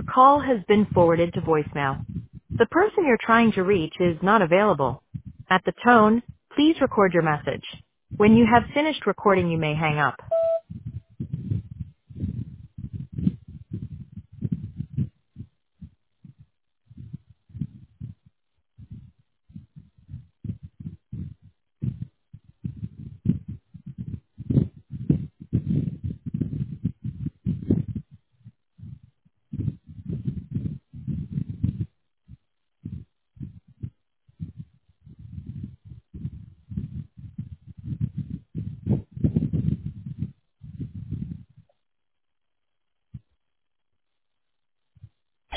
Your call has been forwarded to voicemail. The person you're trying to reach is not available. At the tone, please record your message. When you have finished recording, you may hang up.